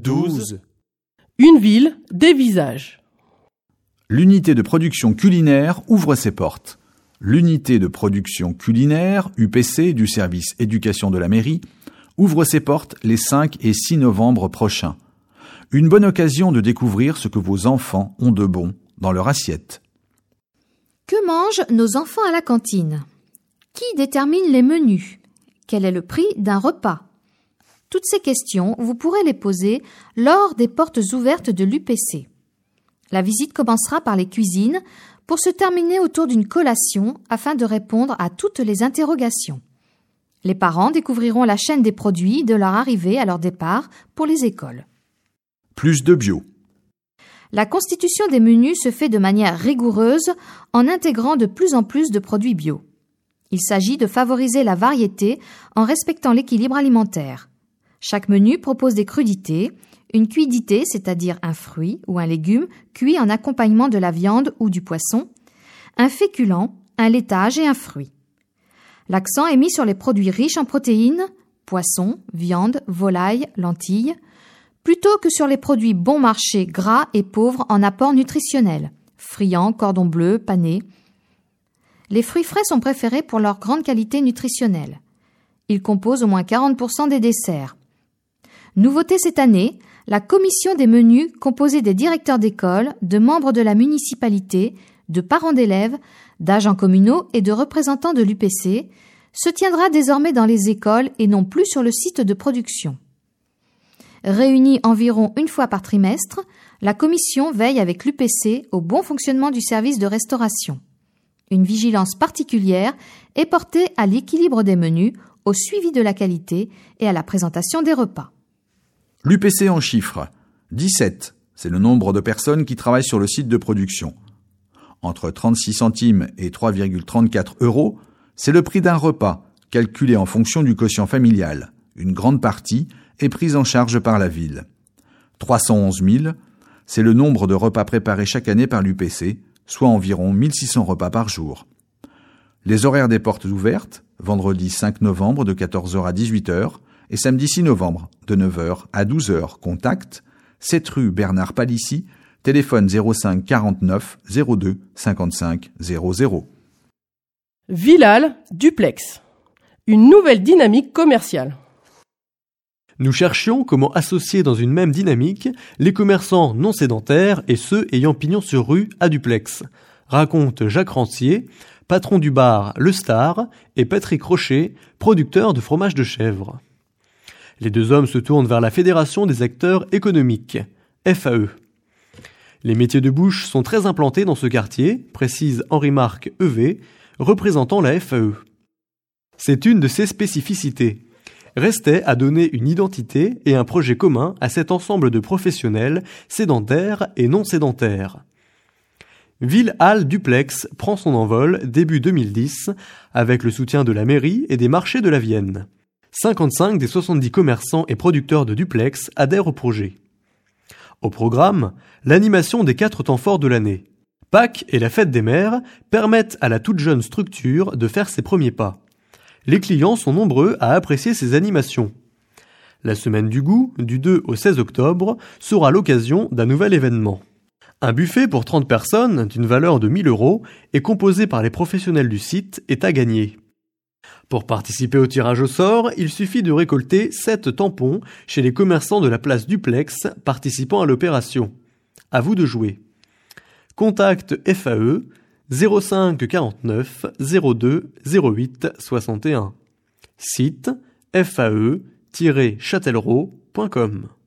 12. Une ville, des visages. L'unité de production culinaire ouvre ses portes. L'unité de production culinaire, UPC, du service éducation de la mairie, ouvre ses portes les 5 et 6 novembre prochains. Une bonne occasion de découvrir ce que vos enfants ont de bon dans leur assiette. Que mangent nos enfants à la cantine? Qui détermine les menus? Quel est le prix d'un repas? Toutes ces questions, vous pourrez les poser lors des portes ouvertes de l'UPC. La visite commencera par les cuisines pour se terminer autour d'une collation afin de répondre à toutes les interrogations. Les parents découvriront la chaîne des produits de leur arrivée à leur départ pour les écoles. Plus de bio. La constitution des menus se fait de manière rigoureuse en intégrant de plus en plus de produits bio. Il s'agit de favoriser la variété en respectant l'équilibre alimentaire. Chaque menu propose des crudités, une cuidité, c'est-à-dire un fruit ou un légume cuit en accompagnement de la viande ou du poisson, un féculent, un laitage et un fruit. L'accent est mis sur les produits riches en protéines, poisson, viande, volaille, lentilles, plutôt que sur les produits bon marché gras et pauvres en apport nutritionnel, friands, cordon bleu, panais. Les fruits frais sont préférés pour leur grande qualité nutritionnelle. Ils composent au moins 40% des desserts. Nouveauté cette année, la commission des menus composée des directeurs d'école, de membres de la municipalité, de parents d'élèves, d'agents communaux et de représentants de l'UPC se tiendra désormais dans les écoles et non plus sur le site de production. Réunie environ une fois par trimestre, la commission veille avec l'UPC au bon fonctionnement du service de restauration. Une vigilance particulière est portée à l'équilibre des menus, au suivi de la qualité et à la présentation des repas. L'UPC en chiffres. 17, c'est le nombre de personnes qui travaillent sur le site de production. Entre 36 centimes et 3,34 €, c'est le prix d'un repas, calculé en fonction du quotient familial. Une grande partie est prise en charge par la ville. 311 000, c'est le nombre de repas préparés chaque année par l'UPC, soit environ 1600 repas par jour. Les horaires des portes ouvertes, vendredi 5 novembre de 14h à 18h et samedi 6 novembre de 9h à 12h. Contact 7 rue Bernard Palissy, téléphone 05 49 02 55 00. Villal, duplex. Une nouvelle dynamique commerciale. Nous cherchions comment associer dans une même dynamique les commerçants non sédentaires et ceux ayant pignon sur rue à duplex, raconte Jacques Rancier, patron du bar Le Star, et Patrick Rocher, producteur de fromage de chèvre. Les deux hommes se tournent vers la Fédération des acteurs économiques, FAE. Les métiers de bouche sont très implantés dans ce quartier, précise Henri-Marc Evé, représentant la FAE. C'est une de ses spécificités. Restait à donner une identité et un projet commun à cet ensemble de professionnels sédentaires et non sédentaires. Ville-Halle Duplex prend son envol début 2010 avec le soutien de la mairie et des marchés de la Vienne. 55 des 70 commerçants et producteurs de duplex adhèrent au projet. Au programme, l'animation des 4 temps forts de l'année. Pâques et la fête des mères permettent à la toute jeune structure de faire ses premiers pas. Les clients sont nombreux à apprécier ces animations. La semaine du goût, du 2 au 16 octobre, sera l'occasion d'un nouvel événement. Un buffet pour 30 personnes d'une valeur de 1 000 € et composé par les professionnels du site est à gagner. Pour participer au tirage au sort, il suffit de récolter 7 tampons chez les commerçants de la place Duplex participant à l'opération. À vous de jouer. Contact FAE 05 49 02 08 61. Site fae-châtellerault.com.